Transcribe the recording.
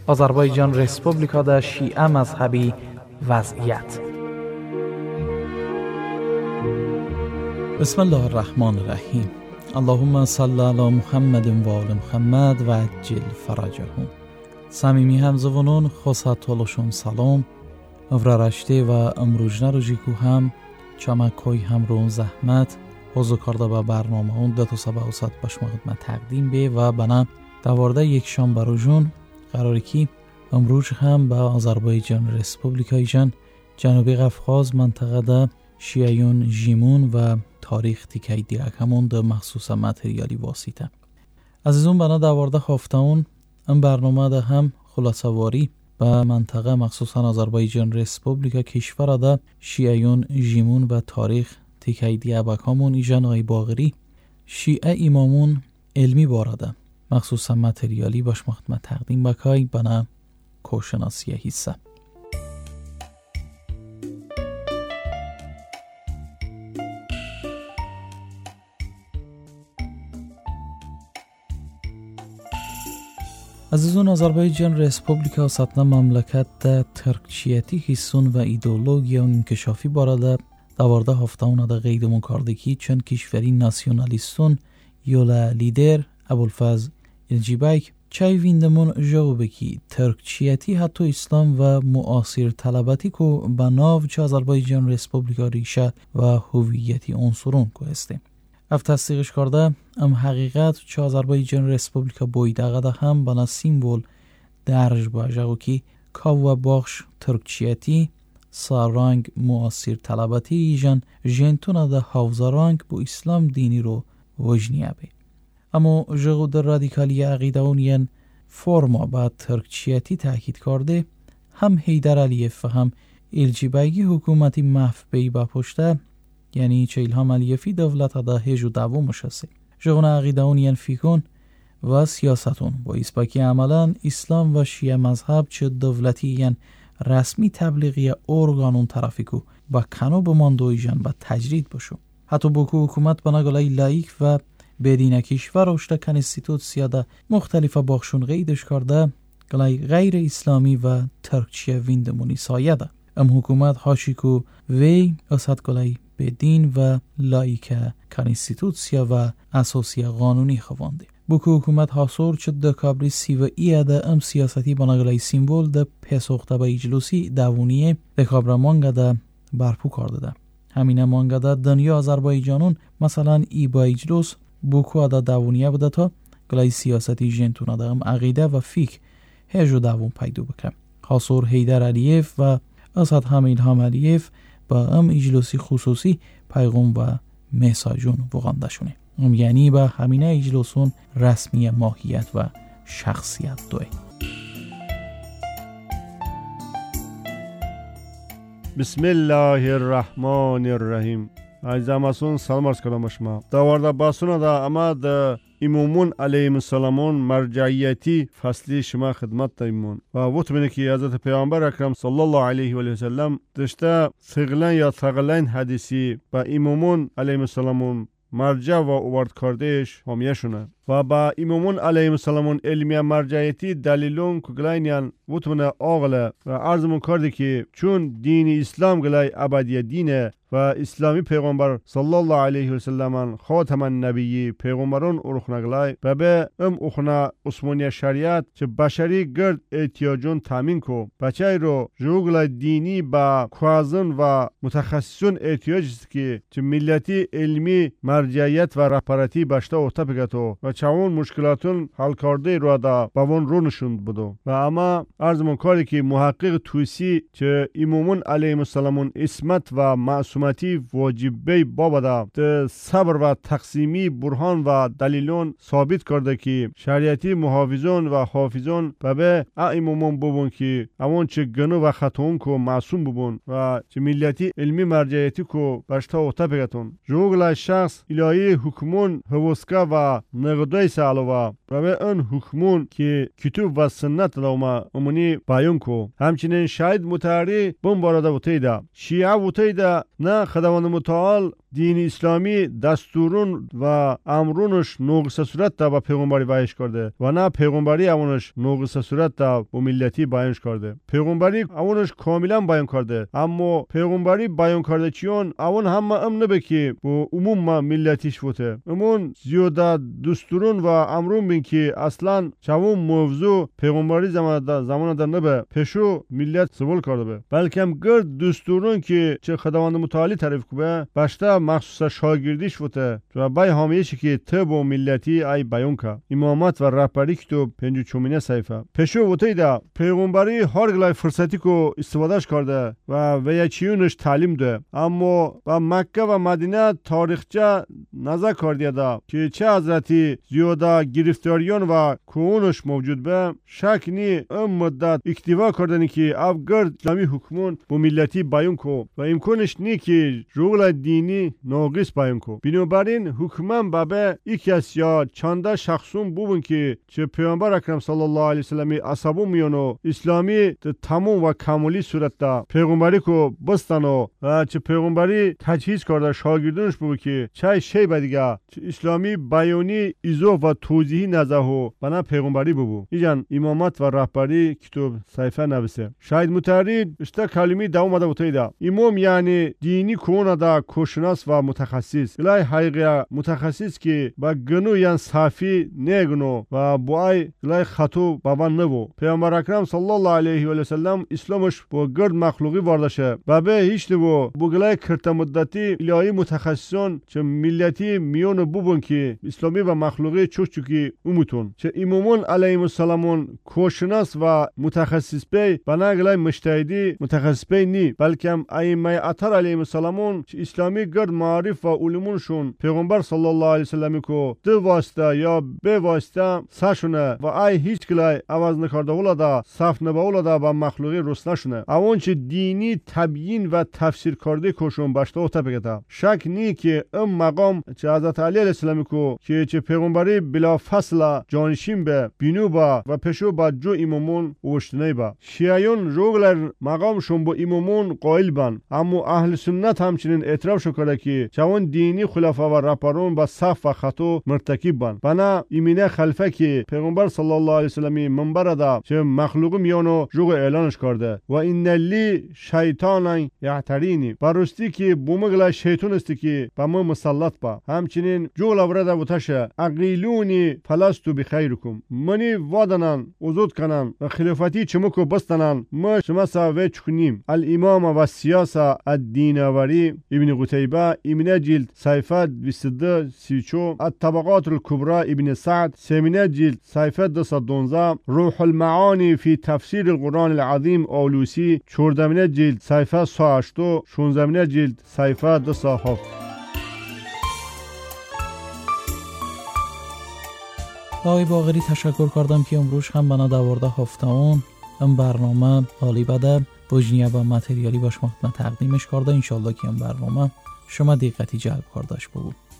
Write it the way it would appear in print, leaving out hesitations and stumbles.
آذربایجان رسپوبلیکا در شیعه مذهبی وضعیت. بسم الله الرحمن الرحیم. اللهم صل علی محمد و آل محمد و عجل فرجهم. صمیمی همزبانان خواست طولشون سلام افرارشته و امروجنه رو جیکو هم چمکوی هم رو زحمت حوضو کرده به برنامه اون دو سبا و ست باش مقدمه تقدیم به و بنا دوارده یک شام بروجون قراری که امروز هم به آذربایجان رسپوبلیکایجان جنوبی قفقاز منطقه ده شیعیون جیمون و تاریخ تیکای دیگمون ده مخصوص متریالی واسطه. عزیزون بنا دوارده هفتهون این برنامه ده هم خلاصواری به منطقه مخصوصا آذربایجان رسپوبلیکا کشور ده شیعیون جیمون و تاریخ تیکای دیگمون ایجان آی باغری شیعه ایمامون علمی بارده مخصوصا متریالی باش مخدمه تقدیم بکای بنا کوشناسی حصه. عزیزون آذربایجان رسپوبلیکا سطنا مملکت ده ترکچیتی حسون و ایدئولوژیا و انکشافی بارده دوارده هفتهون ده قید مکاردکی چند کشوری ناسیونالیستون یولا لیدر ابوالفضل الجیبک چای ویندمون جوابه کی ترکچیتی حتی اسلام و معاصر طلبتی کو به ناو چه آذربایجان رسپوبلیکا ریشه و هویتی عنصرون کو هسته. اف تصدیقش کرده ام حقیقت چه آذربایجان رسپوبلیکا بویداغه ده هم بنا سیمبول درج باشه و کی کاو و باخش ترکچیتی سارانگ معاصر طلبتی ایجان جنتونه ده حوزارانگ بو اسلام دینی رو وجنیه بی. اما جغو در رادیکالی عقیده اونین فرما با ترکچیتی تاکید کرده هم حیدر علیف و هم الجیبایگی حکومتی محفبهی با پشته یعنی چه ایلهام علیفی دولت دا هجو دعوو مشسته. جغو عقیده اونین فیکون و سیاستون با اسپاکی عملا اسلام و شیعه مذهب چه دولتی ین رسمی تبلیغی ارگانون طرفیکو با کنو بماندویجن با تجرید بشو. حتی بکو حکومت بناگلای لایک و بدین کشور روشته کنستیتوسیا ده مختلفه باخشون قیدش کرده گلای غیر اسلامی و ترکچیه ویندمونی سایه ده. ام حکومت هاشیکو وی اسد گلای بدین و لایک کنستیتوسیا و اساسی قانونی خوانده. بکو حکومت حاصور چه دکابری سی و ایه ده ام سیاستی بناگلای سیمبول ده پسوخته با ایجلوسی دوونیه دکابره مانگه ده برپو کرده ده. همینه مانگه ده دنیا آذربایجانون مثلا ای با ایجلوس بوکو ادا دوونیه بوده تا گلای سیاستی جنتونه ده ام عقیده و فیک هجو دوون پیدو بکن. حاصور حیدر علیف و اسد هم ایلهام علیف با ام اجلوسی خصوصی پیغام و مساجون وغانده شونه. یعنی با همینه اجلوسون رسمی ماهیت و شخصیت دوه. بسم الله الرحمن الرحیم. عزیزان سلام عرض کردم شما. دوارده باسونه دا اما دا امامون علیهم السلام مرجعیتی فصلی شما خدمت دایمون و وقت بینه که حضرت پیامبر اکرم صلی الله علیه و سلم داشته ثقلین یا ثقلین حدیثی با امامون علیهم السلام مرجع و اوورد کردهش همیه شونه و با امامون علیهم السلام علمی مرجعیتی دلیلون کگلاینیان وطمنه آغله و عرضمون کرده که چون دین اسلام گلای ابدی دینه و اسلامی پیغمبر صلی الله علیه و سلم خاتم النبی پیغمبران ارخنگلای و به اخنا عثمانی شریعت چه بشری گرد احتیاجون تامین کو بچه رو جوگلای دینی با کوازن و متخصصون احتیاج است که چه ملتی علمی مرجعیت و رهبری باشته اوتا بگتو و چون مشکلاتون حل کرده رو دا باون رو نشوند بودو و اما عرضمون کاری که محقق توسی چه امامون علیهم السلام اسمت و معصومتی واجبه بابدا ده صبر و تقسیمی برهان و دلیلون ثابت کرده که شریعتی محافظون و حافظون و به امامون ببون که اون چه گنو و خطاون کو معصوم ببون و چه ملیتی علمی مرجعیتی کو باشته اوتا بگتون جوگل شخص الهی حکمون حوسکا و نقد 22 سالوه و به اون حکمون که کتب و سنت را امونی بیان کو. همچنین شاید متحری بم بارده وطیده شیعه وطیده نه خداوند متعال دین اسلامی دستورون و امرونش ناقص صورت دا به پیغمبری بیانش کرده و نه پیغمبری اونش ناقص صورت دا به ملتی بیانش کرده. پیغمبری اونش کاملا بیان کرده، اما پیغمبری بیان کرده چیون اون همه نبه که با عموم ملتیش بوده. امون زیاده دستورون و امرون بین که اصلا چون موضوع پیغمبری زمان در نبه پیشو ملت سوال کرده به، بلکه هم گرد دستورون که چه خداوند متعالی تعریف کنه باشته مخصوص شاگردیش بوده و بای همیشه که تب و ملتی ای بیان که امامت و رهبری کتاب 54 صفحه پیشو بوده ده پیغمبری هر گلای فرصتی کو استفادهش کرده و یچیونش تعلیم ده، اما با مکه و مدینه تاریخچه نظر کردیه ده که چه حضرتی زیاده گرفتاریان و کونش موجود به شک نی ام مدت اکتفا کردنی که افگرد اسلامی حکمون با ملتی بیان کو و امکانش نی که رول دینی ناقص بیان کو. بنابراین حکمم بابه یکی از یا چنده شخصون بودن که چه پیامبر اکرم صلی الله علیه وسلم اصحابو میانو اسلامی تمام و کاملی صورت ده پیغمبری کو بستنو و چه پیغمبری تجهیز کرده شاگردونش بود که چه شی بدیگه چه اسلامی بیانی ایزو و توضیحی نزهو بنا پیغمبری بود. ایجان امامت و رهبری کتاب صحیفه نویسه. شاید متحری اشتا کلمی دا اومده بوده. امام یعنی دینی کونه دا کوشناس و متخصص الای حقیقه متخصص که با گنو یعنی صافی نگنو و بوای الای خطو بابان نبو. پیامبر اکرم صلی الله علیه و سلم اسلامش با گرد مخلوقی واردشه و به هیچ نبو بگلای کرت مدتی الهی متخصصان چه ملتی میون بوبون که اسلامی و مخلوقی چوکی اموتون چه امامون علیهم السلامون کوشناس و متخصص بی بنا گلای مجتهدی متخصص بی نی، بلکه هم ائمه اطهر علیهم السلامون چه اسلامی گرد معارف و علومونشون پیغمبر صلی الله علیه وسلم کو دو واسطه یا به واسطه ساشونه و ای هیچ گلای आवाज نکرده ولادا صف نبا ولادا با مخلوقی رس نشونه اون چه دینی تبیین و تفسیر کرده کوشون باشته اوتا بگتا شک نی که ام مقام چه حضرت علی علیه السلام کو که چه پیغمبری بلا فصل جانشین به بینو با و پشو با جو امامون وشتنی با شیعیون روگلر مقامشون با امامون قائل بن، اما اهل سنت همچنین اعتراف شو کرده که چون دینی خلفا و رهبران با صف و خطو مرتکب بن بنا ایمینه خلفه که پیغمبر صلی الله علیه وسلم منبر دا چه مخلوق میانو جو اعلانش کرده و ان لی شیطان یعترینی برستی که بومگلا شیطان است که با ما مسلط با. همچنین جو لورده وتشه اقیلونی فلستو بخیرکم منی وادنن وزود کنن و خلافتی چمکو بستنن ما شما ساوی چکنیم. الامام و سیاسه الدینوری ابن قتیبه ایمنه جلد صحیفه 22 الطبقات الكبرى ابن سعد سیمینه جلد صحیفه 212 روح المعانی فی تفسیر القرآن العظیم آلوسی 14 جلد صحیفه 108 16 جلد صحیفه 207. آقای باقری تشکر کردم که امروز هم بنا 12 ام برنامه حالی بده بجنیه با متریالی باش ما تقدیمش کرده. انشالله که این برنامه شما دقتی جلب کردش بود.